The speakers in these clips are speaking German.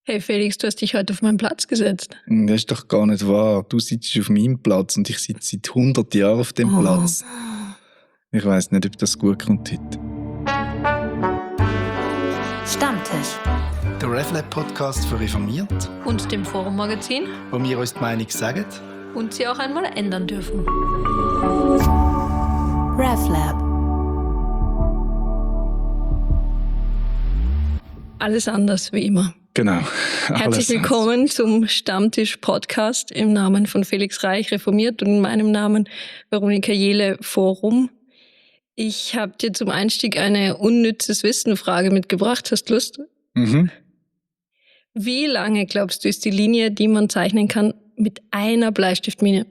Hey Felix, du hast dich heute auf meinen Platz gesetzt. Das ist doch gar nicht wahr. Du sitzt auf meinem Platz und ich sitze seit 100 Jahren auf dem Platz. Ich weiss nicht, ob das gut kommt heute. Stammtisch. Der RefLab-Podcast für Reformiert, Und dem Forum-Magazin. wo wir uns die Meinung sagen. Und sie auch einmal ändern dürfen. RefLab. Alles anders wie immer. Genau. Herzlich willkommen zum Stammtisch-Podcast im Namen von Felix Reich, Reformiert, und in meinem Namen Veronika Jehle, Forum. Ich habe dir zum Einstieg eine unnützes Wissen-Frage mitgebracht. Hast du Lust? Mhm. Wie lange, glaubst du, ist die Linie, die man zeichnen kann mit einer Bleistiftmine?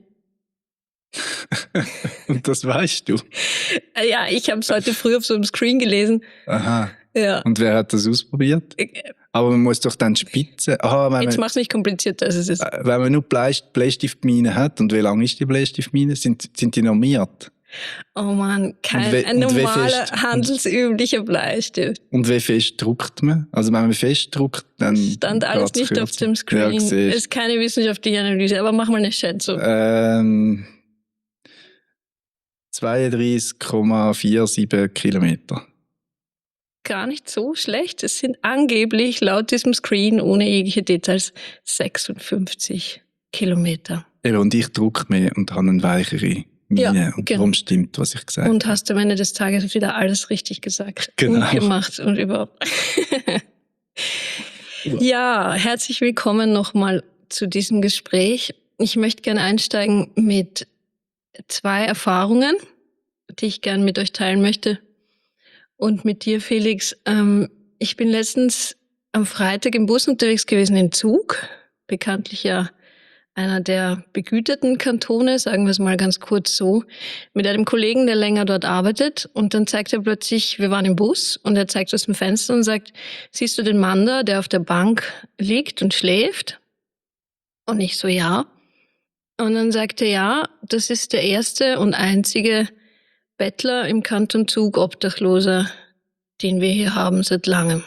Und das weißt du. Ja, ich habe es heute früh auf so einem Screen gelesen. Aha. Ja. Und wer hat das ausprobiert? Aber man muss doch dann spitzen. Aha, Jetzt mach's nicht komplizierter, als es ist. wenn man nur Bleistiftmine hat, und wie lang ist die Bleistiftmine? Sind die normiert? Oh Mann, ein und wie normaler, fest- handelsüblicher Bleistift. Und wie fest druckt man? Also wenn man fest druckt, dann Stand alles geht's nicht auf kürzer. dem Screen. Ja, siehst. Ist keine wissenschaftliche Analyse, aber mach mal eine Schätzung. 32,47 Kilometer. Gar nicht so schlecht. Es sind angeblich laut diesem Screen ohne jegliche Details 56 Kilometer. Eben, und ich drucke mehr und habe eine weichere Mine. Ja, und genau. darum stimmt, was ich gesagt habe. Und hast am Ende des Tages wieder alles richtig gesagt. Genau. Und gemacht und überhaupt. Ja, herzlich willkommen nochmal zu diesem Gespräch. Ich möchte gerne einsteigen mit 2 Erfahrungen, die ich gerne mit euch teilen möchte. Und mit dir, Felix. Ich bin letztens am Freitag im Bus unterwegs gewesen in Zug. Bekanntlich ja einer der begüterten Kantone, sagen wir es mal ganz kurz so, mit einem Kollegen, der länger dort arbeitet. Und dann zeigt er plötzlich, wir waren im Bus, und er zeigt aus dem Fenster und sagt, siehst du den Mann da, der auf der Bank liegt und schläft? Und ich so, ja. Und dann sagt er, ja, das ist der erste und einzige Bettler im Kanton Zug, Obdachloser, den wir hier haben seit langem.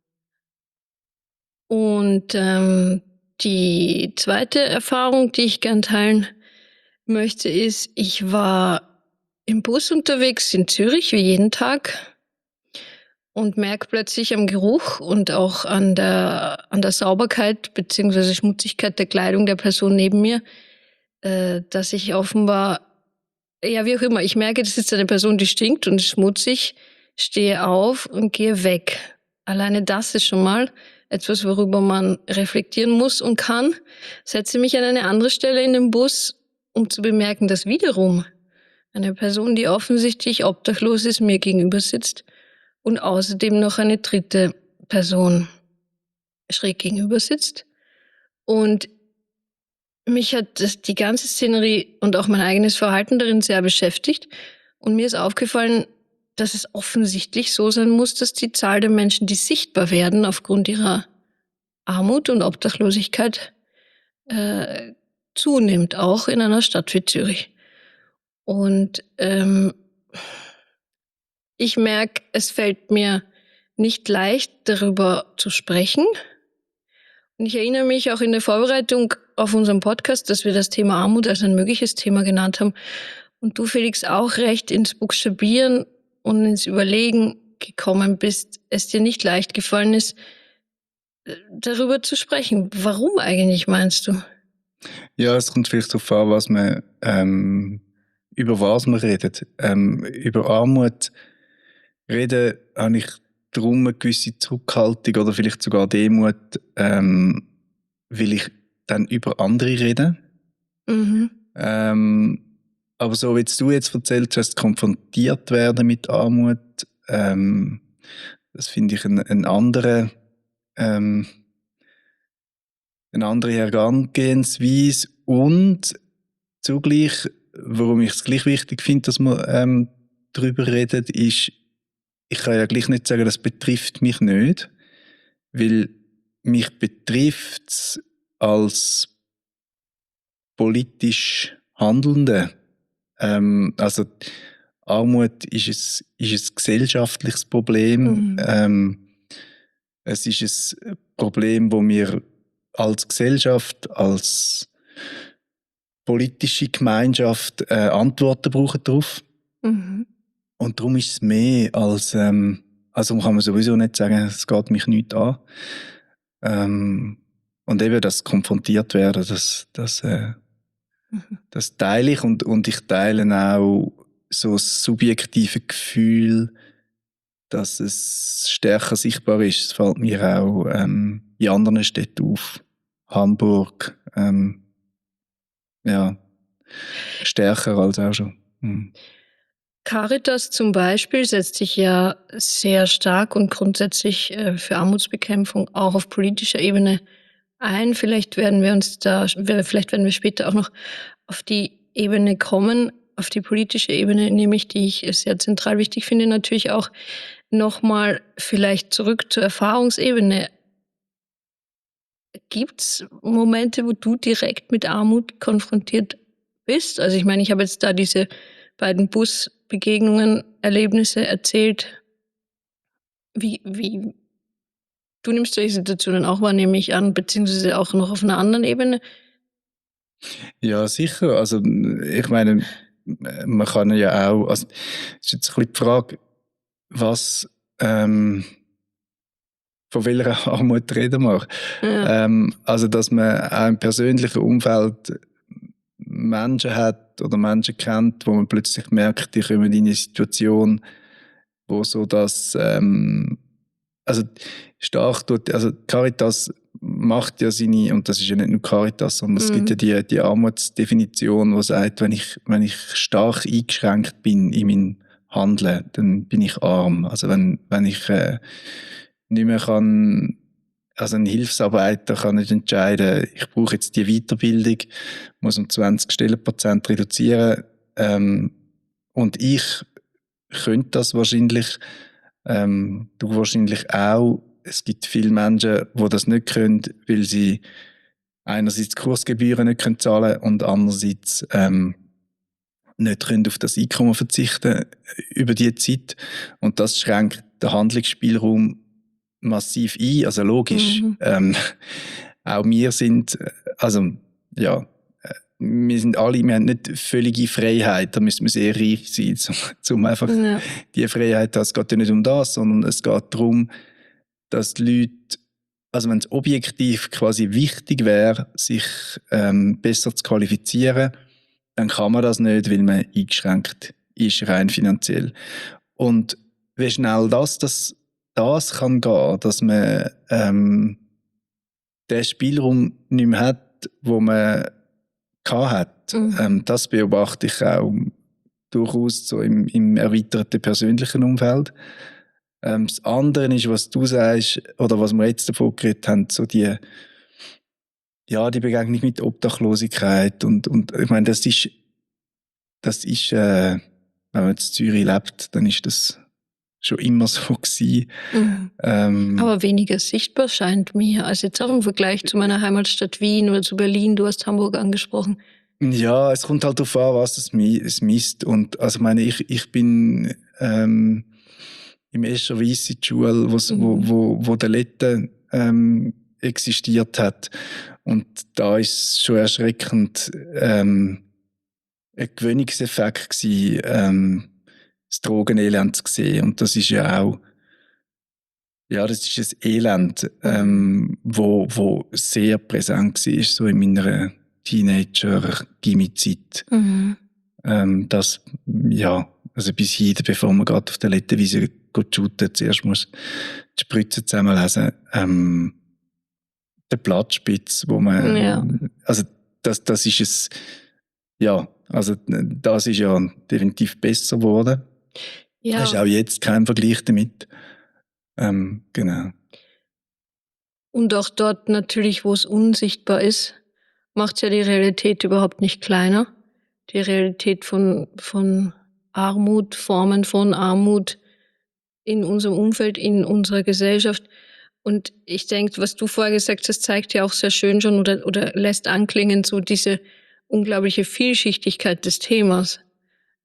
Und die zweite Erfahrung, die ich gern teilen möchte, ist, ich war im Bus unterwegs in Zürich, wie jeden Tag, und merke plötzlich am Geruch und auch an der Sauberkeit bzw. Schmutzigkeit der Kleidung der Person neben mir, dass ich offenbar, ja, wie auch immer, ich merke, das ist eine Person, die stinkt und ist schmutzig, stehe auf und gehe weg. Alleine das ist schon mal etwas, worüber man reflektieren muss und kann. Setze mich an eine andere Stelle in den Bus, um zu bemerken, dass wiederum eine Person, die offensichtlich obdachlos ist, mir gegenüber sitzt und außerdem noch eine dritte Person schräg gegenüber sitzt. Und mich hat die ganze Szenerie und auch mein eigenes Verhalten darin sehr beschäftigt. Und mir ist aufgefallen, dass es offensichtlich so sein muss, dass die Zahl der Menschen, die sichtbar werden aufgrund ihrer Armut und Obdachlosigkeit, zunimmt, auch in einer Stadt wie Zürich. Und ich merke, es fällt mir nicht leicht, darüber zu sprechen. Und ich erinnere mich auch in der Vorbereitung auf unseren Podcast, dass wir das Thema Armut als ein mögliches Thema genannt haben. Und du, Felix, auch recht ins Buchstabieren und ins Überlegen gekommen bist, es dir nicht leicht gefallen ist, darüber zu sprechen. Warum eigentlich, meinst du? Ja, es kommt vielleicht darauf an, was man, über was man redet. Über Armut reden habe ich darum eine gewisse Zurückhaltung oder vielleicht sogar Demut, weil ich dann über andere rede. Mhm. Aber so wie du jetzt erzählt hast, konfrontiert werden mit Armut, das finde ich eine andere Herangehensweise. Und zugleich, warum ich es gleich wichtig finde, dass man darüber redet, ist, ich kann ja gleich nicht sagen, das betrifft mich nicht, weil mich betrifft es als politisch Handelnde. Also Armut ist ein gesellschaftliches Problem. Mhm. Es ist ein Problem, wo wir als Gesellschaft, als politische Gemeinschaft Antworten brauchen darauf. Mhm. Und darum ist es mehr als, also kann man sowieso nicht sagen, es geht mich nichts an. Und eben das konfrontiert werden, das teile ich und ich teile auch so das subjektive Gefühl, dass es stärker sichtbar ist. Es fällt mir auch in anderen Städten auf. Hamburg, ja, stärker als auch schon. Caritas zum Beispiel setzt sich ja sehr stark und grundsätzlich für Armutsbekämpfung auch auf politischer Ebene ein. Vielleicht werden wir später auch noch auf die Ebene kommen, auf die politische Ebene, nämlich die ich sehr zentral wichtig finde, natürlich auch nochmal vielleicht zurück zur Erfahrungsebene. Gibt's Momente, wo du direkt mit Armut konfrontiert bist? Also ich meine, ich habe jetzt da diese beiden Busbegegnungen, Erlebnisse erzählt. Wie du nimmst solche Situationen auch wahr, nehme ich an, beziehungsweise auch noch auf einer anderen Ebene? Ja, sicher. Also, ich meine, man kann ja auch, also, es ist jetzt ein bisschen die Frage, was, von welcher Armut reden wir? Ja. Also, dass man auch im persönlichen Umfeld Menschen hat oder Menschen kennt, wo man plötzlich merkt, die kommen in eine Situation, wo so das, also stark tut, also Caritas macht ja seine, und das ist ja nicht nur Caritas, sondern es gibt ja die Armutsdefinition, die sagt, wenn ich stark eingeschränkt bin in meinem Handeln, dann bin ich arm. Also wenn ich nicht mehr kann, also ein Hilfsarbeiter kann nicht entscheiden, ich brauche jetzt die Weiterbildung, muss um 20 Stellenprozent reduzieren, und ich könnte das wahrscheinlich, du wahrscheinlich auch. Es gibt viele Menschen, die das nicht können, weil sie einerseits Kursgebühren nicht können zahlen und andererseits nicht können auf das Einkommen verzichten über die Zeit. Und das schränkt den Handlungsspielraum massiv ein. Also logisch. Auch wir sind, also ja, wir haben nicht völlige Freiheit, da müssen wir sehr reich sein, um einfach die Freiheit, es geht ja nicht um das, sondern es geht darum, dass die Leute, also wenn es objektiv quasi wichtig wäre, sich besser zu qualifizieren, dann kann man das nicht, weil man eingeschränkt ist, rein finanziell. Und wie schnell das kann gehen, dass man den Spielraum nicht mehr hat, wo man hat. Das beobachte ich auch durchaus so im erweiterten persönlichen Umfeld. Das andere ist, was du sagst, oder was wir jetzt davon geredet haben, so die Begegnung mit Obdachlosigkeit und ich meine, das ist, wenn man in Zürich lebt, dann ist das schon immer so gewesen. Aber weniger sichtbar scheint mir, als jetzt auch im Vergleich zu meiner Heimatstadt Wien oder zu Berlin. Du hast Hamburg angesprochen. Ja, es kommt halt darauf an, was es misst. Und also meine, ich bin im Escherwies in der Schule, wo der Lette existiert hat. Und da ist es schon erschreckend ein Gewöhnungseffekt gewesen, das Drogenelend zu sehen. Und das ist ja auch, ja, das ist ein Elend, wo sehr präsent war, so in meiner Teenager-Gimmi-Zeit. Das, ja, also bis heute, bevor man gerade auf der Lettenwiese shooten, zuerst muss die Spritze zusammenlesen, der Blattspitz, wo man, also das ist es, ja, also das ist ja definitiv besser geworden. Ja. Das ist auch jetzt kein Vergleich damit. Genau. Und auch dort natürlich, wo es unsichtbar ist, macht ja die Realität überhaupt nicht kleiner. Die Realität von Armut, Formen von Armut in unserem Umfeld, in unserer Gesellschaft. Und ich denke, was du vorher gesagt hast, zeigt ja auch sehr schön schon oder lässt anklingen, so diese unglaubliche Vielschichtigkeit des Themas,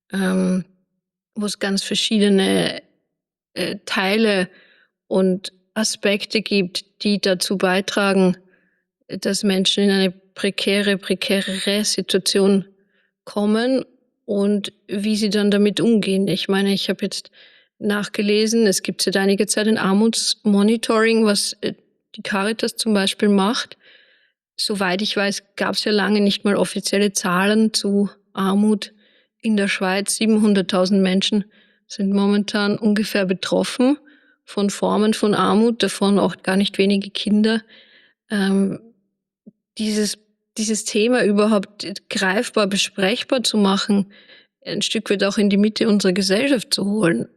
wo es ganz verschiedene Teile und Aspekte gibt, die dazu beitragen, dass Menschen in eine prekärere Situation kommen und wie sie dann damit umgehen. Ich meine, ich habe jetzt nachgelesen, es gibt seit einiger Zeit ein Armutsmonitoring, was die Caritas zum Beispiel macht. Soweit ich weiß, gab es ja lange nicht mal offizielle Zahlen zu Armut in der Schweiz. 700.000 Menschen sind momentan ungefähr betroffen von Formen von Armut, davon auch gar nicht wenige Kinder. Dieses Thema überhaupt greifbar, besprechbar zu machen, ein Stück weit auch in die Mitte unserer Gesellschaft zu holen,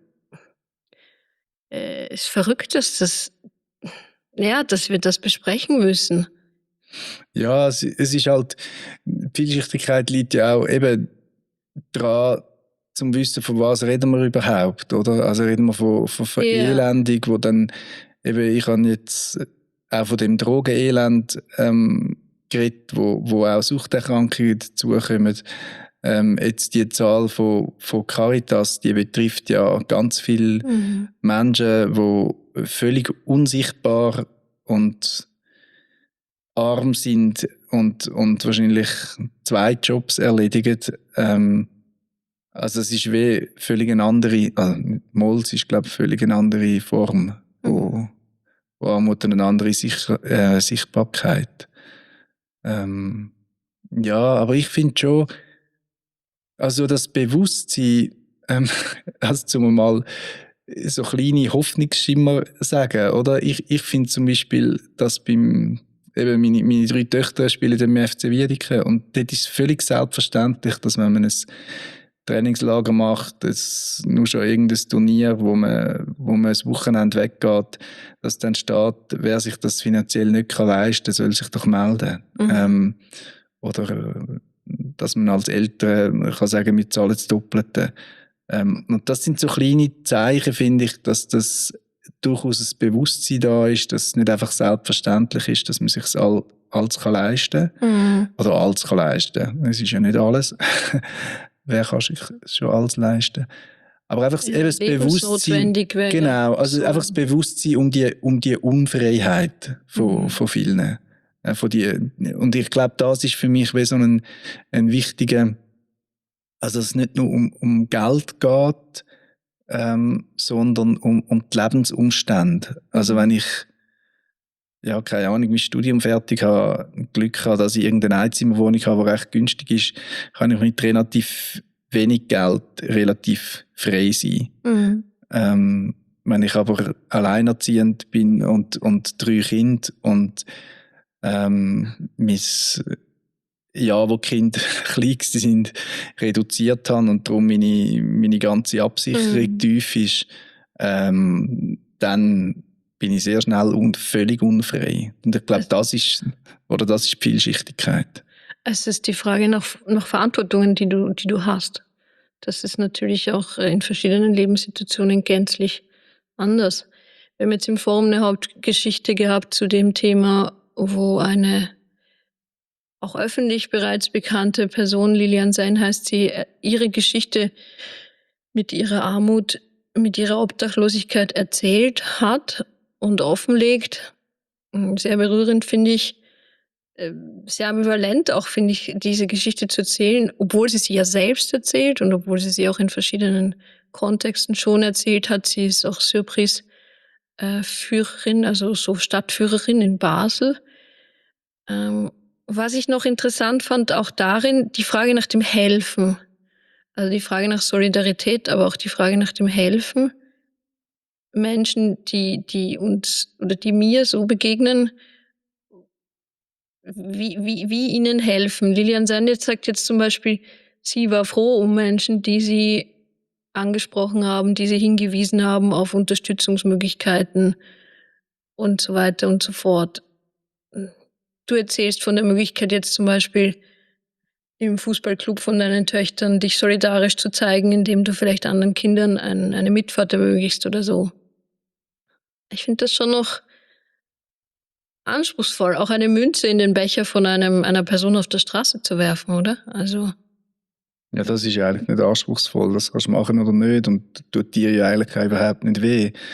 ist verrückt, dass wir das besprechen müssen. Ja, es ist halt, die Vielschichtigkeit liegt ja auch eben daran, zum Wissen, von was reden wir überhaupt, oder? Also reden wir von Verelendung, wo dann eben, ich habe jetzt auch von dem Drogenelend geredet, wo auch Suchterkrankungen dazukommen. Jetzt die Zahl von Caritas, die betrifft ja ganz viele Menschen, die völlig unsichtbar und arm sind und wahrscheinlich 2 Jobs erledigen. Also es ist wie völlig eine andere, Mols ist glaube ich völlig eine andere Form, wo Armut eine andere Sichtbarkeit. Ja, aber ich finde schon, also das Bewusstsein, also zum mal so kleine Hoffnungsschimmer sagen, oder? Ich finde zum Beispiel, dass meine 3 Töchter spielen im FC Wiedeke und dort ist es völlig selbstverständlich, dass wenn man ein Trainingslager macht, nur schon irgendein Turnier, wo man ein Wochenende weggeht, dass dann steht, wer sich das finanziell nicht leisten kann, soll sich doch melden. Oder dass man als Eltern kann sagen, wir zahlen das Doppelte. Und das sind so kleine Zeichen, finde ich, dass das durchaus ein Bewusstsein da ist, dass es nicht einfach selbstverständlich ist, dass man sich alles kann leisten kann. Oder alles kann leisten. Es ist ja nicht alles. Wer kann sich schon alles leisten? Aber einfach eben das Bewusstsein. Genau, also so. Einfach das Bewusstsein um die Unfreiheit von vielen. Und ich glaube, das ist für mich wie so ein wichtiger, also dass es nicht nur um Geld geht, sondern um die Lebensumstände. Also wenn ich, ja, keine Ahnung, mein Studium fertig habe, Glück habe, dass ich irgendeine Einzimmerwohnung habe, die recht günstig ist, kann ich mit relativ wenig Geld relativ frei sein. Wenn ich aber alleinerziehend bin und 3 Kinder und wo die Kinder klein sind, reduziert habe und darum meine ganze Absicherung tief ist, dann bin ich sehr schnell und völlig unfrei. Und ich glaube, das ist die Vielschichtigkeit. Es ist die Frage nach Verantwortungen, die du hast. Das ist natürlich auch in verschiedenen Lebenssituationen gänzlich anders. Wir haben jetzt im Forum eine Hauptgeschichte gehabt zu dem Thema, wo eine auch öffentlich bereits bekannte Person, Lilian Sein heißt sie, ihre Geschichte mit ihrer Armut, mit ihrer Obdachlosigkeit erzählt hat und offenlegt. Sehr berührend, finde ich. Sehr ambivalent auch, finde ich, diese Geschichte zu erzählen, obwohl sie ja selbst erzählt und obwohl sie sie auch in verschiedenen Kontexten schon erzählt hat. Sie ist auch Surprise-Führerin, also so Stadtführerin in Basel. Was ich noch interessant fand, auch darin, die Frage nach dem Helfen. Also die Frage nach Solidarität, aber auch die Frage nach dem Helfen. Menschen, die uns oder die mir so begegnen, wie ihnen helfen. Lilian Sanditz sagt jetzt zum Beispiel, sie war froh um Menschen, die sie angesprochen haben, die sie hingewiesen haben auf Unterstützungsmöglichkeiten und so weiter und so fort. Du erzählst von der Möglichkeit jetzt zum Beispiel im Fußballclub von deinen Töchtern, dich solidarisch zu zeigen, indem du vielleicht anderen Kindern eine Mitfahrt ermöglichst oder so. Ich finde das schon noch anspruchsvoll, auch eine Münze in den Becher von einer Person auf der Straße zu werfen, oder? Also. Ja, das ist eigentlich nicht anspruchsvoll, das kannst du machen oder nicht und tut dir ja eigentlich überhaupt nicht weh.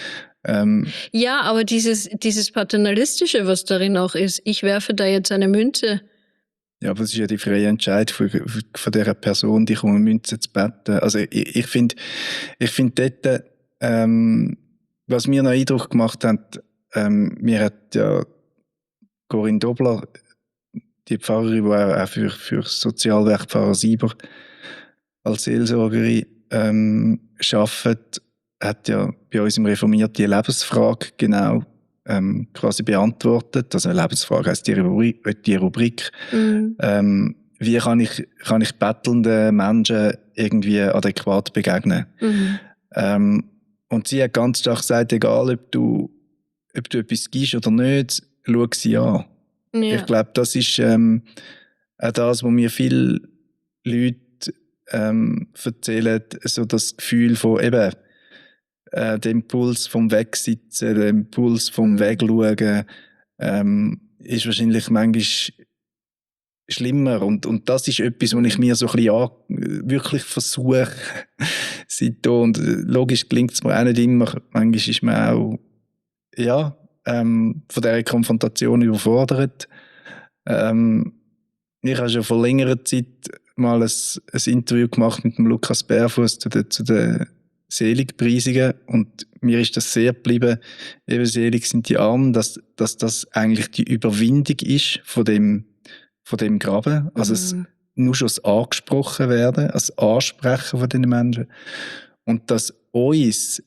Ja, aber dieses Paternalistische, was darin auch ist, ich werfe da jetzt eine Münze. Ja, aber es ist ja die freie Entscheidung von dieser Person, dich um eine Münze zu beten. Also ich finde dort, was mir noch Eindruck gemacht hat, mir hat ja Corinne Dobler, die Pfarrerin, die auch für Sozialwerk Pfarrer Sieber als Seelsorgerin arbeitet, hat ja bei uns im Reformiert die Lebensfrage genau quasi beantwortet. Also eine Lebensfrage heisst die Rubrik. Wie kann ich bettelnden Menschen irgendwie adäquat begegnen? Und sie hat ganz stark gesagt, egal ob du etwas gibst oder nicht, schau sie an. Ja. Ich glaube, das ist auch das, was mir viele Leute erzählen, so das Gefühl von eben der Impuls vom Wegsitzen, der Impuls vom Wegschauen ist wahrscheinlich manchmal schlimmer. Und das ist etwas, was ich mir so ein bisschen wirklich versuche seitdem. Und logisch gelingt es mir auch nicht immer. Manchmal ist man auch von dieser Konfrontation überfordert. Ich habe schon vor längerer Zeit mal ein Interview gemacht mit dem Lukas Bärfuss zu den Seligpreisungen und mir ist das sehr geblieben, eben selig sind die Armen, dass das eigentlich die Überwindung ist von dem Graben, also nur schon das Angesprochen werden, das Ansprechen von den Menschen und dass uns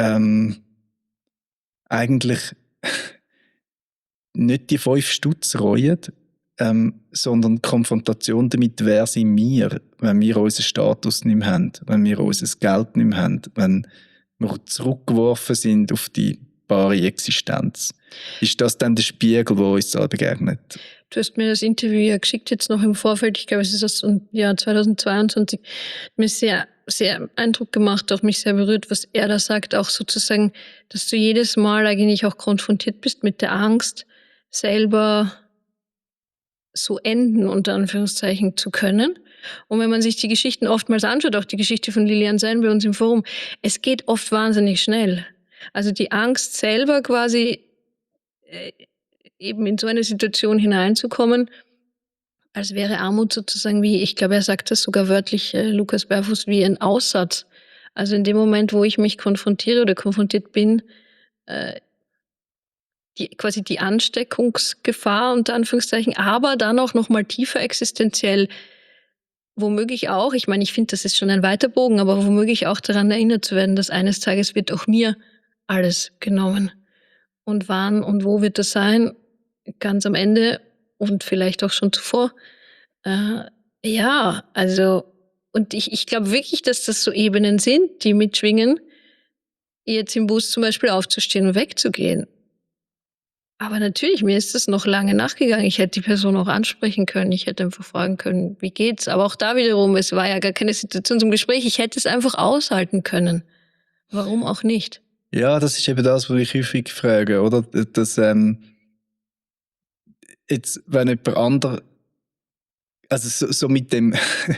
eigentlich nicht die 5 Stutz reuen, sondern die Konfrontation damit, wer sind wir, wenn wir unseren Status nicht mehr haben, wenn wir unser Geld nicht mehr haben, wenn wir zurückgeworfen sind auf die bare Existenz. Ist das dann der Spiegel, der uns da begegnet? Du hast mir das Interview ja geschickt, jetzt noch im Vorfeld, ich glaube, es ist aus dem Jahr 2022, mir sehr, sehr Eindruck gemacht, auch mich sehr berührt, was er da sagt, auch sozusagen, dass du jedes Mal eigentlich auch konfrontiert bist mit der Angst, selber so enden, unter Anführungszeichen, zu können. Und wenn man sich die Geschichten oftmals anschaut, auch die Geschichte von Lilian Sein bei uns im Forum, es geht oft wahnsinnig schnell. Also die Angst selber quasi eben in so eine Situation hineinzukommen, als wäre Armut sozusagen wie, ich glaube, er sagt das sogar wörtlich, Lukas Bärfuss, wie ein Aussatz. Also in dem Moment, wo ich mich konfrontiere oder konfrontiert bin, quasi die Ansteckungsgefahr unter Anführungszeichen, aber dann auch noch mal tiefer existenziell, womöglich auch, ich meine, ich finde, das ist schon ein weiter Bogen, aber womöglich auch daran erinnert zu werden, dass eines Tages wird auch mir alles genommen. Und wann und wo wird das sein? Ganz am Ende und vielleicht auch schon zuvor. Ja, also, und ich glaube wirklich, dass das so Ebenen sind, die mitschwingen, jetzt im Bus zum Beispiel aufzustehen und wegzugehen. Aber natürlich, mir ist das noch lange nachgegangen. Ich hätte die Person auch ansprechen können. Ich hätte einfach fragen können, wie geht's? Aber auch da wiederum, es war ja gar keine Situation zum Gespräch. Ich hätte es einfach aushalten können. Warum auch nicht? Ja, das ist eben das, was ich häufig frage, oder? Dass, jetzt, wenn jemand anderes, also so mit dem,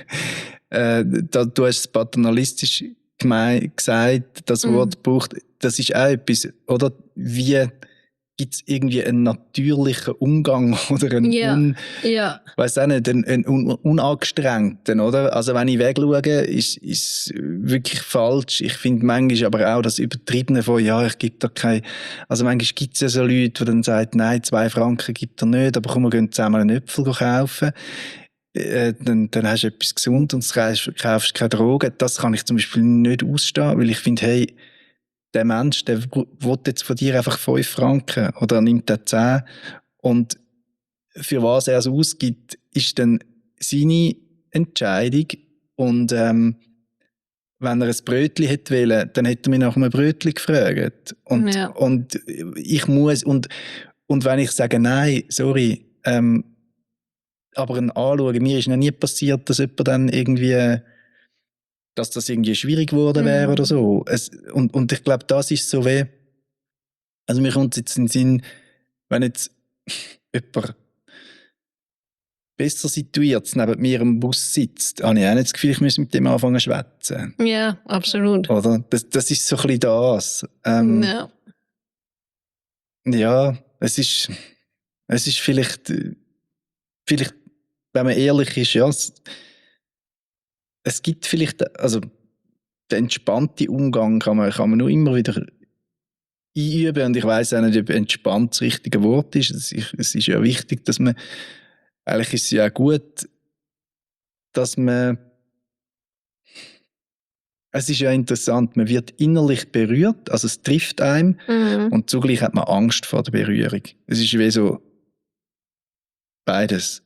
du hast es paternalistisch gesagt, das Wort braucht, das ist auch etwas, oder? Wie gibt es irgendwie einen natürlichen Umgang oder einen, weiss auch nicht, einen unangestrengten, oder? Also wenn ich wegschaue, ist wirklich falsch. Ich finde manchmal aber auch das Übertriebene von, ja, ich gebe da keine, also manchmal gibt es ja so Leute, die dann sagen, nein, 2 Franken gibt er nicht, aber komm, wir gehen zusammen einen Äpfel kaufen. Dann hast du etwas gesund und kaufst keine Drogen. Das kann ich zum Beispiel nicht ausstehen, weil ich finde, hey, der Mensch, der will jetzt von dir einfach 5 Franken oder er nimmt er 10 und für was er es ausgibt, ist dann seine Entscheidung und wenn er ein Brötchen hätte wollen, dann hätte er mich nach einem Brötchen gefragt und ich muss und wenn ich sage, nein, sorry, aber anschauen, mir ist noch nie passiert, dass jemand dann irgendwie dass das irgendwie schwierig geworden wäre oder so. Und ich glaube, das ist so wie, also mir kommt jetzt in den Sinn, wenn jetzt jemand besser situiert neben mir im Bus sitzt, habe ich auch nicht das Gefühl, ich muss mit dem anfangen zu schwätzen. Ja, absolut. Oder? Das ist so ein bisschen das. Ja, es ist vielleicht, wenn man ehrlich ist, ja, es gibt vielleicht, also den entspannten Umgang kann man nur immer wieder einüben, und ich weiss auch nicht, ob entspannt das richtige Wort ist. Es ist ja wichtig, dass man, eigentlich ist es ja auch gut, dass man, es ist ja interessant, man wird innerlich berührt, also es trifft einem, und zugleich hat man Angst vor der Berührung. Es ist wie so beides.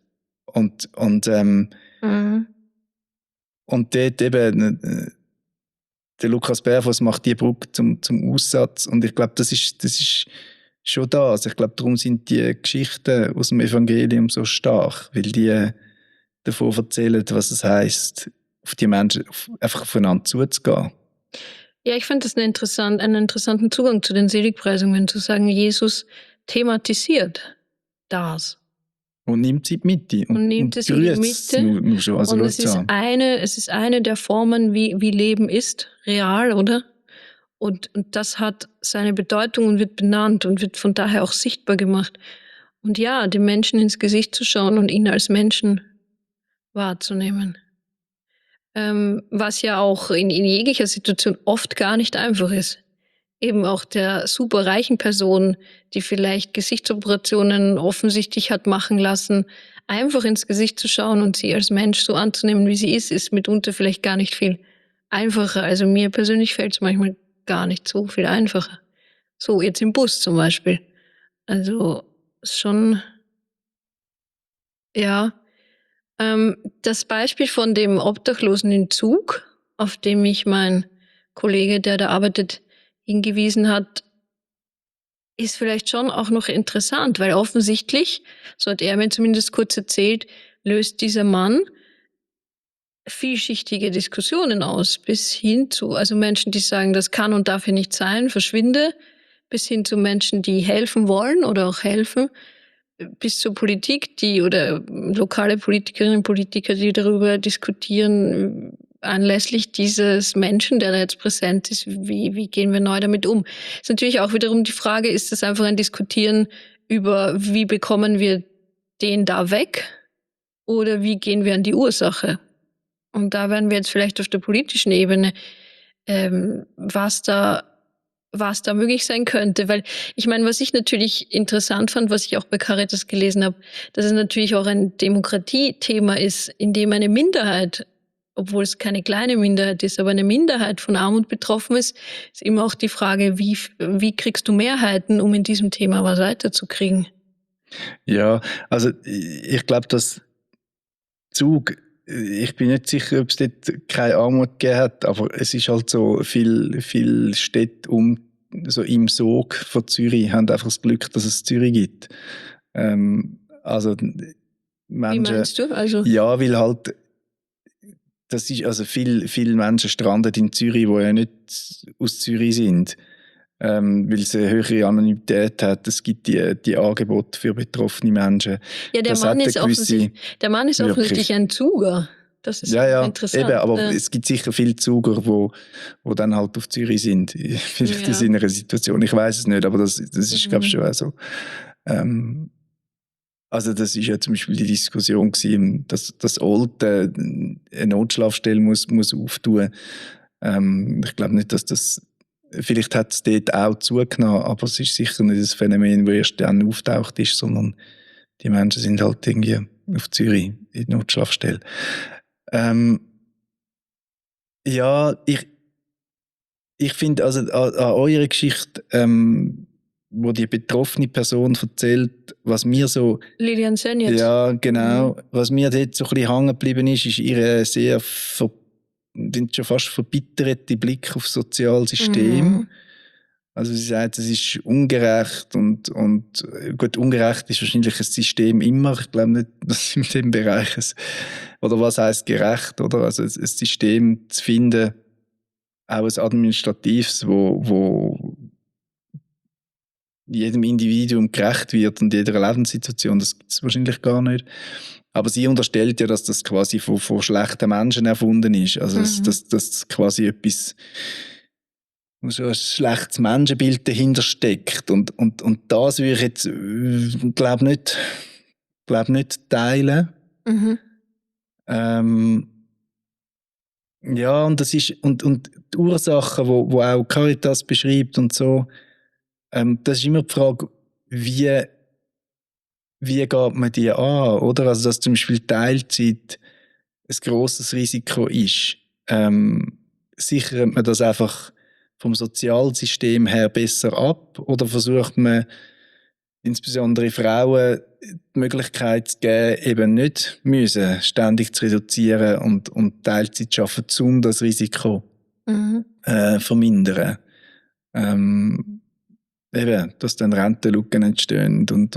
Mhm. Und dort eben, der Lukas Berfuss macht die Brücke zum Aussatz, und ich glaube, das ist schon da. Also ich glaube, darum sind die Geschichten aus dem Evangelium so stark, weil die davon erzählen, was es heisst, auf die Menschen einfach aufeinander zuzugehen. Ja, ich finde das einen interessanten Zugang zu den Seligpreisungen, zu sagen, Jesus thematisiert das. Und nimmt sie mit Und nimmt es in die berührt's Mitte. nur schon. Also Und es ist eine der Formen, wie Leben ist, real, oder? Und das hat seine Bedeutung und wird benannt und wird von daher auch sichtbar gemacht. Und ja, dem Menschen ins Gesicht zu schauen und ihn als Menschen wahrzunehmen. Was ja auch in jeglicher Situation oft gar nicht einfach ist. Eben auch der superreichen Person, die vielleicht Gesichtsoperationen offensichtlich hat machen lassen, einfach ins Gesicht zu schauen und sie als Mensch so anzunehmen, wie sie ist mitunter vielleicht gar nicht viel einfacher. Also mir persönlich fällt es manchmal gar nicht so viel einfacher. So, jetzt im Bus zum Beispiel. Also ist schon, ja. Das Beispiel von dem Obdachlosen im Zug, auf dem mich mein Kollege, der da arbeitet, hingewiesen hat, ist vielleicht schon auch noch interessant, weil offensichtlich, so hat er mir zumindest kurz erzählt, löst dieser Mann vielschichtige Diskussionen aus, bis hin zu, also Menschen, die sagen, das kann und darf hier nicht sein, verschwinde, bis hin zu Menschen, die helfen wollen oder auch helfen, bis zur Politik, die oder lokale Politikerinnen und Politiker, die darüber diskutieren, anlässlich dieses Menschen, der da jetzt präsent ist, wie gehen wir neu damit um? Ist natürlich auch wiederum die Frage, ist das einfach ein Diskutieren über, wie bekommen wir den da weg oder wie gehen wir an die Ursache? Und da werden wir jetzt vielleicht auf der politischen Ebene, was da möglich sein könnte. Weil ich meine, was ich natürlich interessant fand, was ich auch bei Caritas gelesen habe, dass es natürlich auch ein Demokratiethema ist, in dem eine Minderheit, obwohl es keine kleine Minderheit ist, aber eine Minderheit von Armut betroffen ist, ist immer auch die Frage, wie kriegst du Mehrheiten, um in diesem Thema was weiterzukriegen? Ja, also ich glaube, dass Zug, ich bin nicht sicher, ob es dort keine Armut gegeben hat, aber es ist halt so, viel Städte so im Sog von Zürich haben einfach das Glück, dass es Zürich gibt. Also Wie Menschen, meinst du? Also, ja, weil halt, das ist, also viele Menschen stranden in Zürich, die ja nicht aus Zürich sind, weil es eine höhere Anonymität hat. Es gibt die Angebote für betroffene Menschen. ja, Das hat eine gewisse, der Mann ist Wirklich. offensichtlich ein Zuger. Das ist ja, interessant. eben, aber Ja. es gibt sicher viele Zuger, wo dann halt auf Zürich sind. Vielleicht Ja. in einer Situation, ich weiß es nicht, aber das ist, glaube ich, schon auch so. Also das ist ja zum Beispiel die Diskussion gewesen, dass Olten eine Notschlafstelle muss auftun. Ich glaube nicht, dass das, vielleicht hat es dort auch zugenommen, aber es ist sicher nicht das Phänomen, das erst dann auftaucht ist, sondern die Menschen sind halt irgendwie auf Zürich in der Notschlafstelle. Ja, ich finde, also an eurer Geschichte, wo die betroffene Person erzählt, was mir so, Lilian Sen jetzt. ja, genau, was mir dort so ein bisschen hängen geblieben ist ihre sehr sind schon fast verbitterte Blick auf das Sozialsystem. Mhm. Also sie sagt, es ist ungerecht und gut, ungerecht ist wahrscheinlich ein System immer. Ich glaube nicht, dass in dem Bereich oder was heißt gerecht, oder? Also ein System zu finden, auch ein administratives, wo jedem Individuum gerecht wird und jeder Lebenssituation, das gibt es wahrscheinlich gar nicht. Aber sie unterstellt ja, dass das quasi von schlechten Menschen erfunden ist. Also dass quasi etwas wo so ein schlechtes Menschenbild dahinter steckt. Und das würde ich jetzt, glaube nicht teilen. Mhm. Ja, und das ist, und die Ursachen, wo auch Caritas beschreibt und so, das ist immer die Frage, wie geht man die an, oder? Also, dass zum Beispiel Teilzeit ein grosses Risiko ist. Sichert man das einfach vom Sozialsystem her besser ab, oder versucht man insbesondere Frauen die Möglichkeit zu geben, eben nicht müssen, ständig zu reduzieren und Teilzeit zu arbeiten, um das Risiko vermindern. Eben, dass dann Rentenlücken entstehen und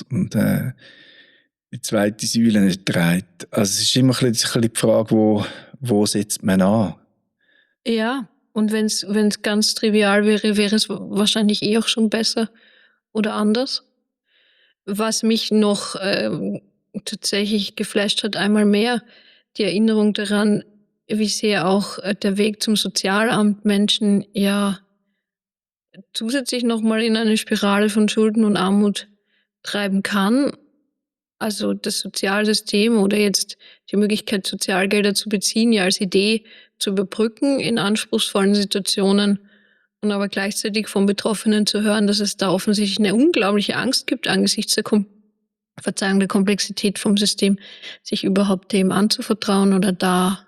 die zweite Säule nicht trägt. Also es ist immer ein bisschen die Frage, wo setzt man an? Ja, und wenn's ganz trivial wäre, wäre es wahrscheinlich auch schon besser oder anders. Was mich noch tatsächlich geflasht hat, einmal mehr die Erinnerung daran, wie sehr auch der Weg zum Sozialamt Menschen ja zusätzlich nochmal in eine Spirale von Schulden und Armut treiben kann. Also das Sozialsystem oder jetzt die Möglichkeit, Sozialgelder zu beziehen, ja als Idee zu überbrücken in anspruchsvollen Situationen und aber gleichzeitig von Betroffenen zu hören, dass es da offensichtlich eine unglaubliche Angst gibt angesichts der der Komplexität vom System, sich überhaupt dem anzuvertrauen oder da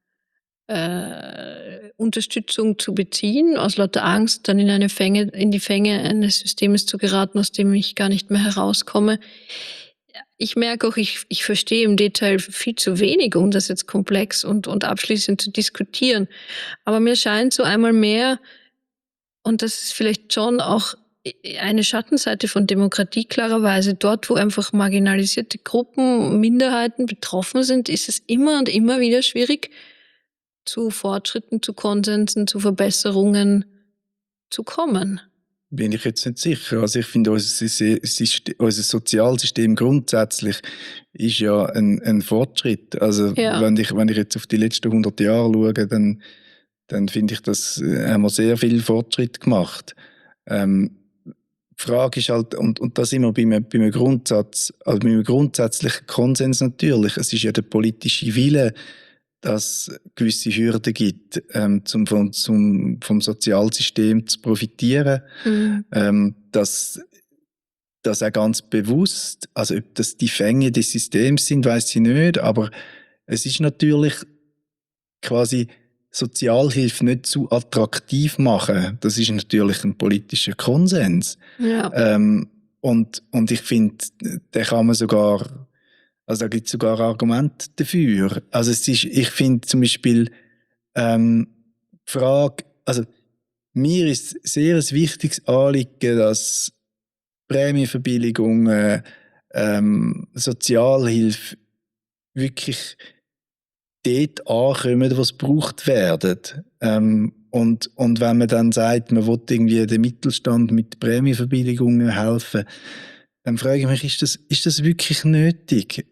Unterstützung zu beziehen, aus lauter Angst dann in die Fänge eines Systems zu geraten, aus dem ich gar nicht mehr herauskomme. Ich merke auch, ich verstehe im Detail viel zu wenig, um das jetzt komplex und abschließend zu diskutieren. Aber mir scheint so einmal mehr, und das ist vielleicht schon auch eine Schattenseite von Demokratie klarerweise, dort, wo einfach marginalisierte Gruppen, Minderheiten betroffen sind, ist es immer und immer wieder schwierig, zu Fortschritten, zu Konsensen, zu Verbesserungen zu kommen. Bin ich jetzt nicht sicher. Also ich finde, unser Sozialsystem grundsätzlich ist ja ein Fortschritt. Also Ja. wenn ich jetzt auf die letzten 100 Jahre schaue, dann finde ich, dass haben wir sehr viel Fortschritt gemacht. Die Frage ist halt, und da sind wir bei einem Grundsatz, also bei einem grundsätzlichen Konsens natürlich. Es ist ja der politische Wille, dass es gewisse Hürden gibt, vom Sozialsystem zu profitieren. Dass auch ganz bewusst, also ob das die Fänge des Systems sind, weiss ich nicht, aber es ist natürlich quasi Sozialhilfe nicht zu attraktiv machen. Das ist natürlich ein politischer Konsens. Ja. Und ich finde, da kann man sogar, also da gibt es sogar Argumente dafür. Also ich finde zum Beispiel die Frage, also mir ist sehr ein wichtiges Anliegen, dass Prämienverbilligungen, Sozialhilfe wirklich dort ankommen, wo es gebraucht werden. Und wenn man dann sagt, man will irgendwie den Mittelstand mit Prämienverbilligungen helfen, dann frage ich mich, ist das wirklich nötig?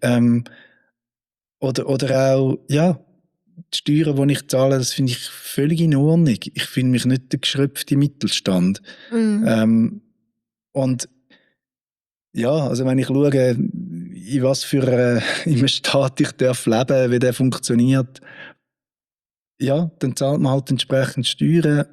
Oder auch, ja, die Steuern, die ich zahle, das finde ich völlig in Ordnung. Ich finde mich nicht der geschröpfte Mittelstand. Und ja, also wenn ich schaue, in was für in einem Staat ich darf leben, wie der funktioniert, ja, dann zahlt man halt entsprechend Steuern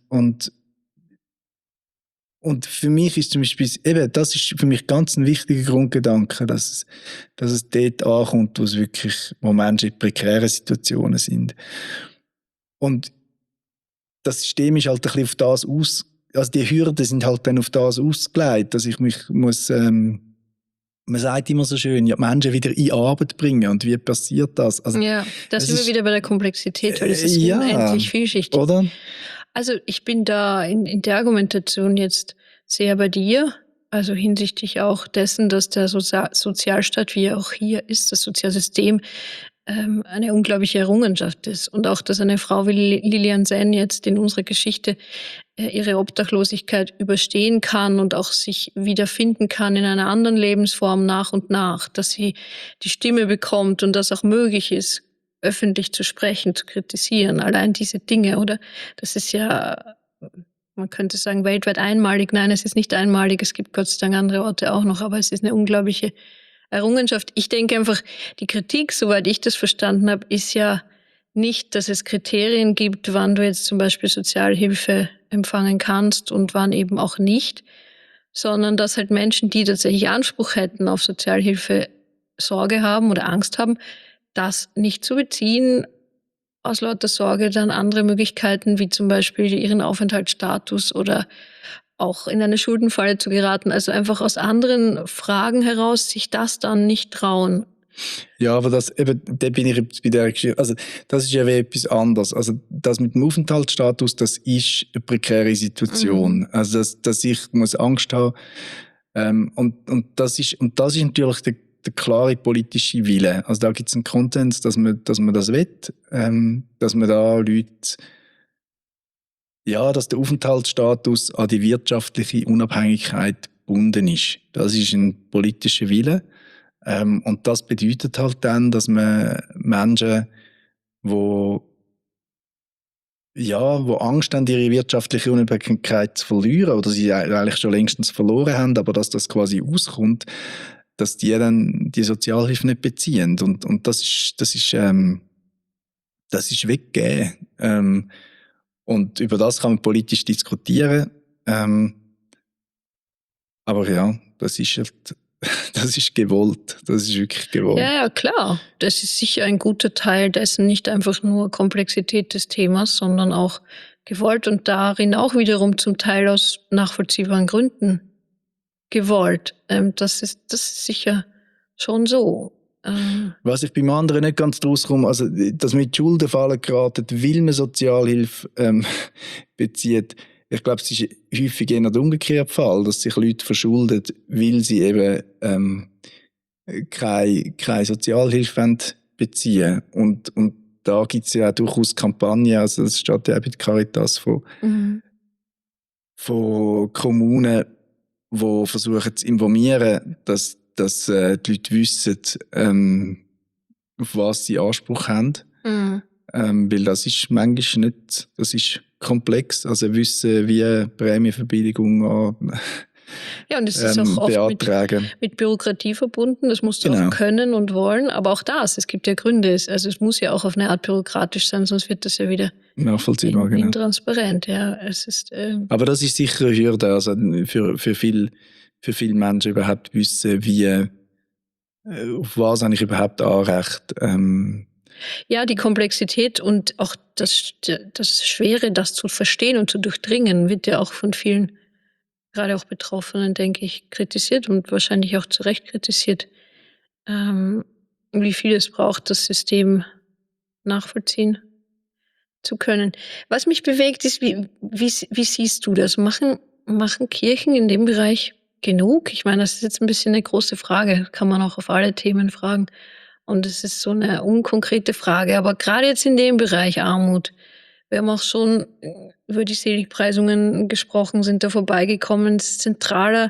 und für mich ist zum Beispiel, eben, das ist für mich ganz ein wichtiger Grundgedanke, dass es dort ankommt, wo Menschen in prekären Situationen sind. Und das System ist halt ein bisschen auf das also die Hürden sind halt dann auf das ausgelegt, dass ich mich muss, man sagt immer so schön, ja, Menschen wieder in Arbeit bringen. Und wie passiert das? Also, Ja, da sind wir wieder bei der Komplexität, weil es ist ja, unendlich vielschichtig. oder? Also ich bin da in der Argumentation jetzt sehr bei dir, also hinsichtlich auch dessen, dass der Sozialstaat, wie er auch hier ist, das Sozialsystem, eine unglaubliche Errungenschaft ist. Und auch, dass eine Frau wie Lilian Sen jetzt in unserer Geschichte ihre Obdachlosigkeit überstehen kann und auch sich wiederfinden kann in einer anderen Lebensform nach und nach, dass sie die Stimme bekommt und das auch möglich ist, öffentlich zu sprechen, zu kritisieren, allein diese Dinge, oder? Das ist ja man könnte sagen, weltweit einmalig. Nein, es ist nicht einmalig. Es gibt Gott sei Dank andere Orte auch noch, aber es ist eine unglaubliche Errungenschaft. Ich denke einfach, die Kritik, soweit ich das verstanden habe, ist ja nicht, dass es Kriterien gibt, wann du jetzt zum Beispiel Sozialhilfe empfangen kannst und wann eben auch nicht, sondern dass halt Menschen, die tatsächlich Anspruch hätten auf Sozialhilfe, Sorge haben oder Angst haben, das nicht zu beziehen, aus lauter Sorge dann andere Möglichkeiten, wie zum Beispiel ihren Aufenthaltsstatus oder auch in eine Schuldenfalle zu geraten, also einfach aus anderen Fragen heraus sich das dann nicht trauen. Ja, aber da bin ich jetzt bei der Geschichte, also das ist ja wie etwas anderes. Also das mit dem Aufenthaltsstatus, das ist eine prekäre Situation. Also dass ich muss Angst haben, und das ist natürlich der klare politische Wille. Also da gibt es einen Konsens, dass man das will, dass man da Leute, ja, dass der Aufenthaltsstatus an die wirtschaftliche Unabhängigkeit gebunden ist. Das ist ein politischer Wille. Und das bedeutet halt dann, dass man Menschen, wo Angst haben, ihre wirtschaftliche Unabhängigkeit zu verlieren oder sie eigentlich schon längstens verloren haben, aber dass das quasi auskommt, dass die dann die Sozialhilfe nicht beziehen. Und das ist weggegeben. Und über das kann man politisch diskutieren. Aber ja, das ist gewollt. Das ist wirklich gewollt. Ja, klar. Das ist sicher ein guter Teil dessen, nicht einfach nur Komplexität des Themas, sondern auch gewollt und darin auch wiederum zum Teil aus nachvollziehbaren Gründen gewollt. Das ist sicher schon so. Was ich beim anderen nicht ganz draus komme, also dass mit Schuldenfallen geraten, weil man Sozialhilfe bezieht. Ich glaube, es ist häufig eher der umgekehrte Fall, dass sich Leute verschulden, weil sie eben keine Sozialhilfe beziehen wollen. Und da gibt es ja auch durchaus Kampagnen, also das steht ja auch bei der Caritas von Kommunen, die versuchen zu informieren, dass die Leute wissen, auf was sie Anspruch haben. Weil das ist manchmal nicht, das ist komplex, also wissen, wie Prämienverbilligung ja, und es ist auch oft beantragen. Mit Bürokratie verbunden, das musst du auch können und wollen, aber auch das, es gibt ja Gründe, also es muss ja auch auf eine Art bürokratisch sein, sonst wird das ja wieder nachvollziehbar, intransparent. Ja, es ist, aber das ist sicher eine Hürde, also für viele Menschen überhaupt wissen, wie auf was habe ich überhaupt Anrecht. Ja, die Komplexität und auch das Schwere, das zu verstehen und zu durchdringen, wird ja auch von vielen, gerade auch Betroffenen, denke ich, kritisiert und wahrscheinlich auch zu Recht kritisiert, wie viel es braucht, das System nachvollziehen zu können. Was mich bewegt, ist, wie siehst du das? Machen Kirchen in dem Bereich genug? Ich meine, das ist jetzt ein bisschen eine große Frage, kann man auch auf alle Themen fragen. Und es ist so eine unkonkrete Frage. Aber gerade jetzt in dem Bereich Armut, wir haben auch schon über die Seligpreisungen gesprochen, sind da vorbeigekommen, das zentrale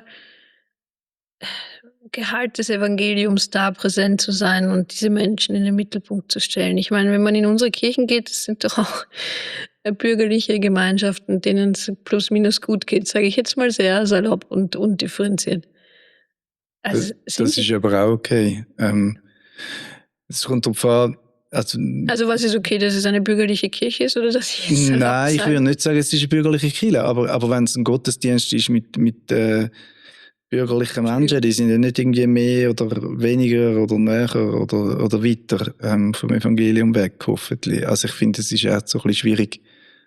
Gehalt des Evangeliums, da präsent zu sein und diese Menschen in den Mittelpunkt zu stellen. Ich meine, wenn man in unsere Kirchen geht, das sind doch auch bürgerliche Gemeinschaften, denen es plus minus gut geht, sage ich jetzt mal sehr salopp und undifferenziert. Also, das ist aber auch okay. Es kommt darauf an, also was ist okay, dass es eine bürgerliche Kirche ist oder dass ich es Nein, ich würde nicht sagen, es ist eine bürgerliche Kirche, aber wenn es ein Gottesdienst ist mit bürgerlichen Menschen, die sind ja nicht irgendwie mehr oder weniger oder näher oder weiter vom Evangelium weg, hoffentlich. Also ich finde, es ist auch so ein bisschen schwierig.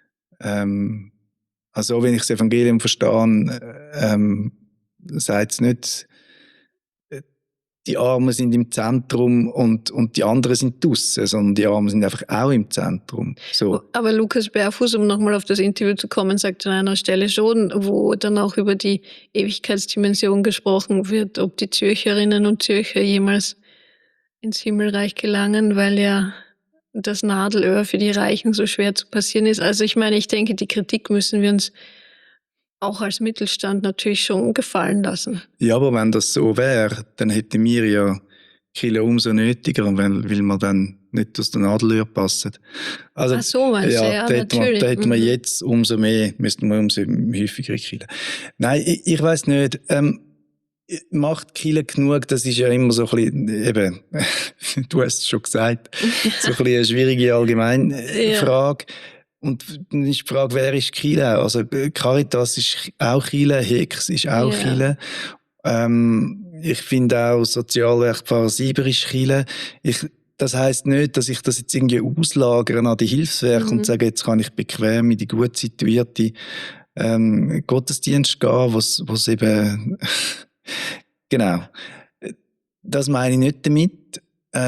Also wenn ich das Evangelium verstehe, sagt es nicht, die Armen sind im Zentrum und die anderen sind draussen, sondern die Armen sind einfach auch im Zentrum. So. Aber Lukas Berfuß, um nochmal auf das Interview zu kommen, sagt an einer Stelle schon, wo dann auch über die Ewigkeitsdimension gesprochen wird, ob die Zürcherinnen und Zürcher jemals ins Himmelreich gelangen, weil ja das Nadelöhr für die Reichen so schwer zu passieren ist. Also ich meine, ich denke, die Kritik müssen wir uns auch als Mittelstand natürlich schon gefallen lassen. Ja, aber wenn das so wäre, dann hätten wir ja Kirche umso nötiger, weil wir dann nicht aus der Nadelöhr passen. Also, Ach so, meinst du? Ja, da natürlich. hätten wir jetzt umso mehr, müssten wir umso häufiger killen. Nein, ich weiss nicht, macht Killen genug, das ist ja immer so ein bisschen, eben, du hast es schon gesagt, so ein bisschen eine schwierige Allgemeinfrage. Und dann ist die Frage, wer ist Killen? Also Caritas ist auch Killen, Hex ist auch Killen. Ich finde auch Sozialwerk Pfarrer Sieber ist Killen. Das heisst nicht, dass ich das jetzt irgendwie auslagere an die Hilfswerke und sage, jetzt kann ich bequem in die gut situierte Gottesdienst gehen, was eben genau. Das meine ich nicht damit.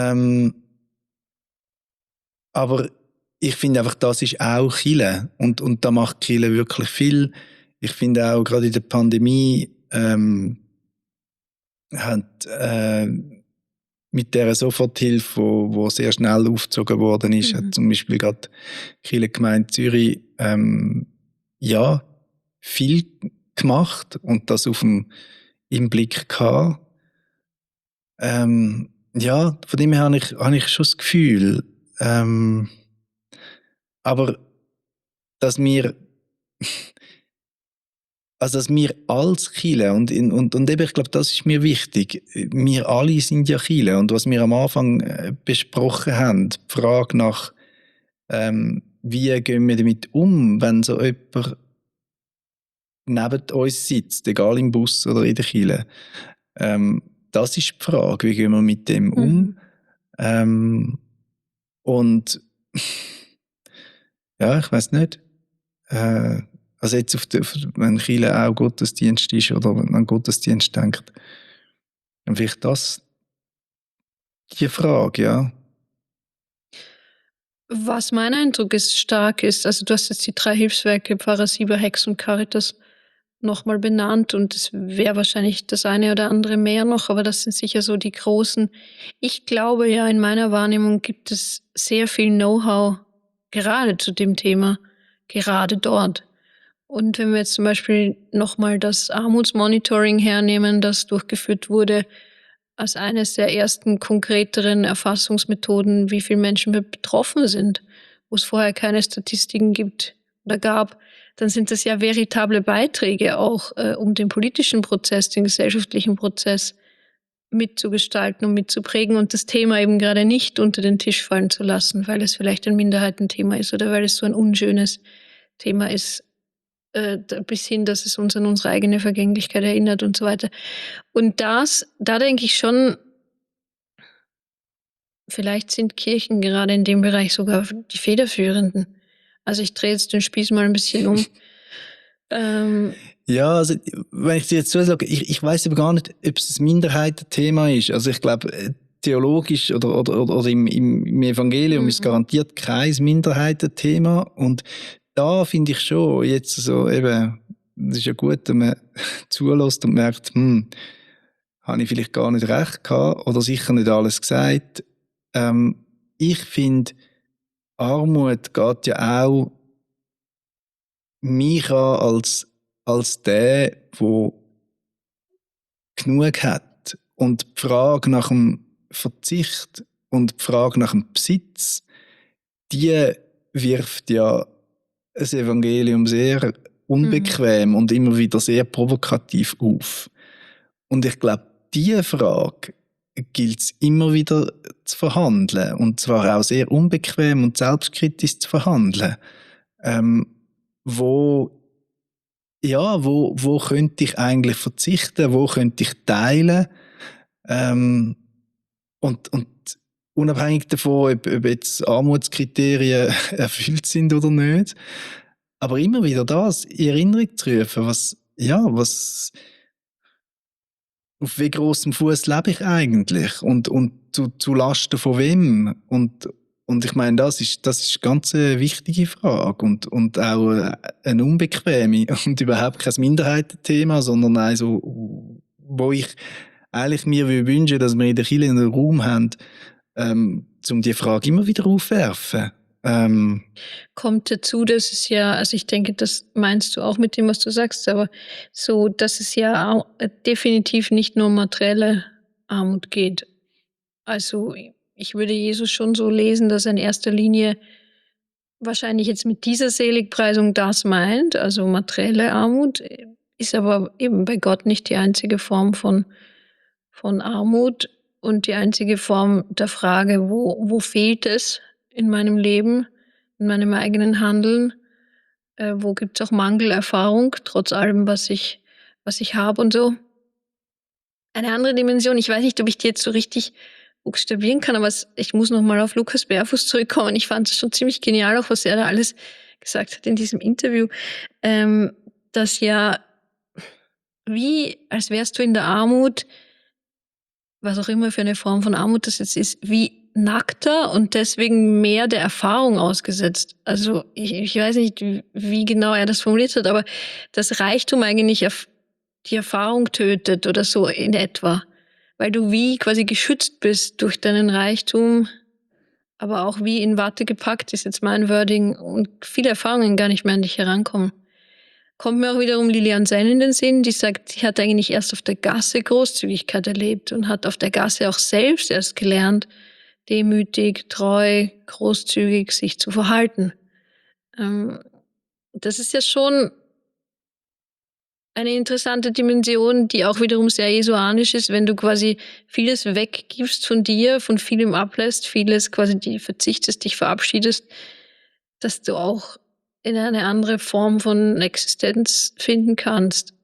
Aber ich finde einfach, das ist auch Kirche. Und da macht Kirche wirklich viel. Ich finde auch, gerade in der Pandemie hat mit dieser Soforthilfe, wo sehr schnell aufgezogen worden ist, hat zum Beispiel gerade die Kirchengemeinde Zürich viel gemacht und das im Blick gehabt. Von dem her habe ich schon das Gefühl, aber dass wir als Kirche und eben, ich glaube, das ist mir wichtig, wir alle sind ja Kirche und was wir am Anfang besprochen haben, die Frage nach, wie gehen wir damit um, wenn so jemand neben uns sitzt, egal im Bus oder in der Kirche. Das ist die Frage, wie gehen wir mit dem um? Und ja, ich weiss nicht. Also jetzt wenn Kirche auch Gottesdienst ist oder wenn man an Gottesdienst denkt, dann vielleicht die Frage, ja. Was mein Eindruck ist, stark ist, also du hast jetzt die 3 Hilfswerke, Pfarrer Sieber, Hex und Caritas, nochmal benannt und es wäre wahrscheinlich das eine oder andere mehr noch, aber das sind sicher so die großen. Ich glaube ja, in meiner Wahrnehmung gibt es sehr viel Know-how gerade zu dem Thema, gerade dort. Und wenn wir jetzt zum Beispiel nochmal das Armutsmonitoring hernehmen, das durchgeführt wurde, als eines der ersten konkreteren Erfassungsmethoden, wie viele Menschen betroffen sind, wo es vorher keine Statistiken gibt oder gab, dann sind das ja veritable Beiträge auch, um den politischen Prozess, den gesellschaftlichen Prozess mitzugestalten und mitzuprägen und das Thema eben gerade nicht unter den Tisch fallen zu lassen, weil es vielleicht ein Minderheitenthema ist oder weil es so ein unschönes Thema ist, bis hin, dass es uns an unsere eigene Vergänglichkeit erinnert und so weiter. Und da denke ich schon, vielleicht sind Kirchen gerade in dem Bereich sogar die Federführenden. Also ich drehe jetzt den Spieß mal ein bisschen um. Ja, also wenn ich dir jetzt so sage, ich weiss aber gar nicht, ob es ein Minderheitenthema ist. Also ich glaube, theologisch oder im Evangelium ist garantiert kein Minderheitenthema. Und da finde ich schon, jetzt so eben, es ist ja gut, wenn man zulässt und merkt, habe ich vielleicht gar nicht recht gehabt oder sicher nicht alles gesagt. Ich finde, Armut geht ja auch mich an als der genug hat. Und die Frage nach dem Verzicht und die Frage nach dem Besitz, die wirft ja das Evangelium sehr unbequem und immer wieder sehr provokativ auf. Und ich glaube, diese Frage gilt es immer wieder zu verhandeln. Und zwar auch sehr unbequem und selbstkritisch zu verhandeln. Wo könnte ich eigentlich verzichten? Wo könnte ich teilen? Und unabhängig davon, ob jetzt Armutskriterien erfüllt sind oder nicht. Aber immer wieder das in Erinnerung zu rufen, auf wie grossem Fuß lebe ich eigentlich? Und zu Lasten von wem? Und ich meine, das ist ganz eine wichtige Frage und auch eine unbequeme und überhaupt kein Minderheitenthema, sondern auch so, wo ich eigentlich mir wünsche, dass wir in der Kirche einen Raum haben, um die Frage immer wieder aufzuwerfen. Kommt dazu, dass es ja, also ich denke, das meinst du auch mit dem, was du sagst, aber so, dass es ja auch definitiv nicht nur um materielle Armut geht. Also ich würde Jesus schon so lesen, dass er in erster Linie wahrscheinlich jetzt mit dieser Seligpreisung das meint, also materielle Armut, ist aber eben bei Gott nicht die einzige Form von Armut und die einzige Form der Frage, wo fehlt es in meinem Leben, in meinem eigenen Handeln, wo gibt es auch Mangelerfahrung, trotz allem, was ich habe und so. Eine andere Dimension, ich weiß nicht, ob ich die jetzt so richtig buchstabieren kann, aber ich muss noch mal auf Lukas Berfuß zurückkommen. Ich fand es schon ziemlich genial, auch was er da alles gesagt hat in diesem Interview, dass ja wie, als wärst du in der Armut, was auch immer für eine Form von Armut das jetzt ist, wie nackter und deswegen mehr der Erfahrung ausgesetzt. Also ich weiß nicht, wie genau er das formuliert hat, aber dass Reichtum eigentlich die Erfahrung tötet oder so in etwa. Weil du wie quasi geschützt bist durch deinen Reichtum, aber auch wie in Watte gepackt ist jetzt mein Wording und viele Erfahrungen gar nicht mehr an dich herankommen. Kommt mir auch wiederum Lilian Senn in den Sinn, die sagt, sie hat eigentlich erst auf der Gasse Großzügigkeit erlebt und hat auf der Gasse auch selbst erst gelernt, demütig, treu, großzügig sich zu verhalten. Das ist ja schon eine interessante Dimension, die auch wiederum sehr jesuanisch ist, wenn du quasi vieles weggibst von dir, von vielem ablässt, vieles quasi verzichtest, dich verabschiedest, dass du auch in eine andere Form von Existenz finden kannst.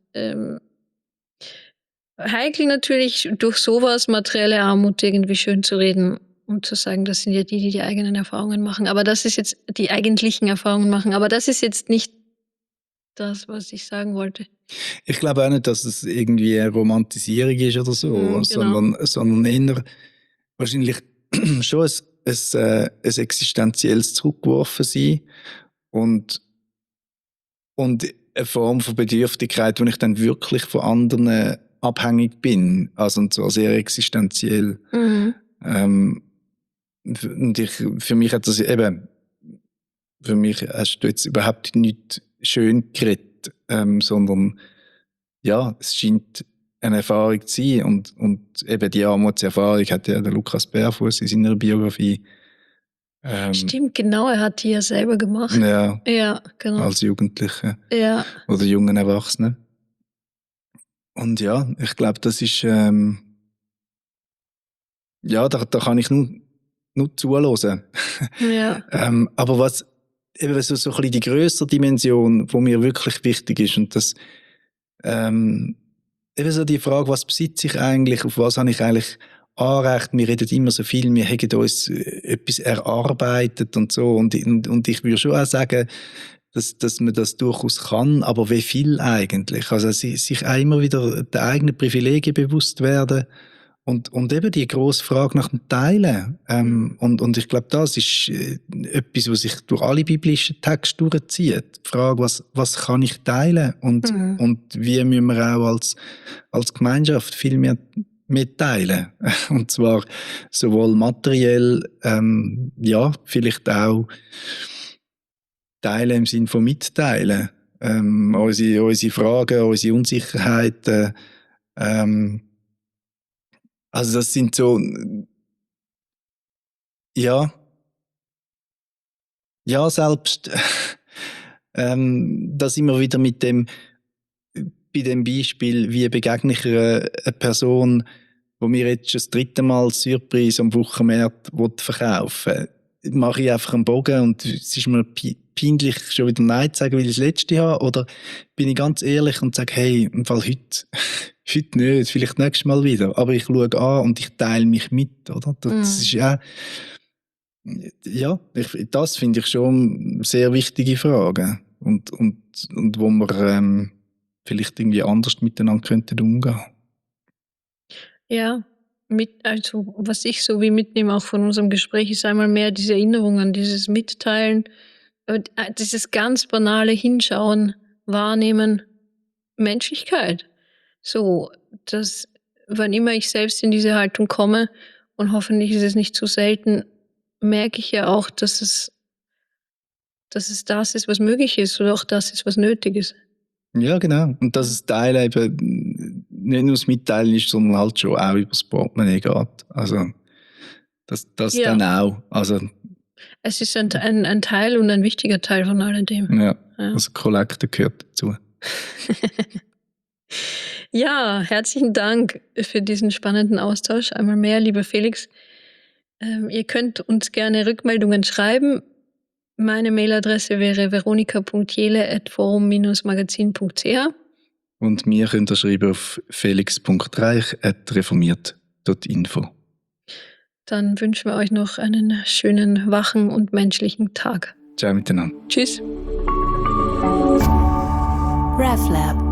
Heikel natürlich, durch sowas materielle Armut irgendwie schön zu reden und zu sagen, das sind ja die eigenen Erfahrungen machen. Aber das ist jetzt die eigentlichen Erfahrungen machen. Aber das ist jetzt nicht das, was ich sagen wollte. Ich glaube auch nicht, dass es irgendwie eine Romantisierung ist oder so, Genau. sondern eher wahrscheinlich schon ein existenzielles Zurückgeworfensein und eine Form von Bedürftigkeit, wo ich dann wirklich von anderen abhängig bin, also und zwar sehr existenziell. Und für mich hat das eben, für mich hast du jetzt überhaupt nicht schön geredet, sondern ja, es scheint eine Erfahrung zu sein und eben die Armutserfahrung hat ja der Lukas Berfuß in seiner Biografie. Stimmt, genau, er hat die ja selber gemacht. Ja, Ja, genau. als Jugendliche Ja. oder jungen Erwachsenen. Und ja, ich glaube, das ist ja, da kann ich nur zuhören. Ja. Aber was eben so ein bisschen die grössere Dimension, die mir wirklich wichtig ist, und das eben so die Frage, was besitze ich eigentlich, auf was habe ich eigentlich Anrecht? Wir reden immer so viel, wir haben uns etwas erarbeitet und so, und ich würde schon auch sagen, dass man das durchaus kann, aber wie viel eigentlich? Also sich auch immer wieder der eigenen Privilegien bewusst werden und eben die grosse Frage nach dem Teilen. Und ich glaube, das ist etwas, was sich durch alle biblischen Texte durchzieht. Die Frage, was kann ich teilen? Und wie müssen wir auch als Gemeinschaft viel mehr teilen? Und zwar sowohl materiell, ja, vielleicht auch teilen im Sinne von mitteilen. Unsere Fragen, unsere Unsicherheiten, also das sind so, ja, selbst das immer wieder mit dem, bei dem Beispiel, wie begegne ich einer Person, wo mir jetzt schon das 3. Mal Surprise am Wochenmarkt verkaufen will, mache ich einfach einen Bogen und es ist mir peinlich, schon wieder Nein zu sagen, weil ich das Letzte habe, oder bin ich ganz ehrlich und sage, hey, im Fall heute nicht, vielleicht nächstes Mal wieder, aber ich schaue an und ich teile mich mit, oder? Das ist ja, das finde ich schon sehr wichtige Fragen und wo wir vielleicht irgendwie anders miteinander könnten umgehen. Ja, also was ich so wie mitnehme auch von unserem Gespräch, ist einmal mehr diese Erinnerung an dieses Mitteilen, dieses ganz banale Hinschauen, Wahrnehmen, Menschlichkeit. So, dass wann immer ich selbst in diese Haltung komme, und hoffentlich ist es nicht zu selten, merke ich ja auch, dass es das ist, was möglich ist, oder auch das ist, was nötig ist. Ja, genau. Und dass es Teilen eben nicht nur das Mitteilen ist, sondern halt schon auch über das Portemonnaie geht. Also Das Ja. dann auch. Also, Es ist ein Teil und ein wichtiger Teil von alledem. ja, Ja. also Kollekte gehört dazu. Ja, herzlichen Dank für diesen spannenden Austausch. Einmal mehr, lieber Felix. Ihr könnt uns gerne Rückmeldungen schreiben. Meine Mailadresse wäre veronika.jele@forum-magazin.ch. Und mir könnt ihr schreiben auf felix.reich@reformiert.info. Dann wünschen wir euch noch einen schönen, wachen und menschlichen Tag. Ciao miteinander. Tschüss. RefLab.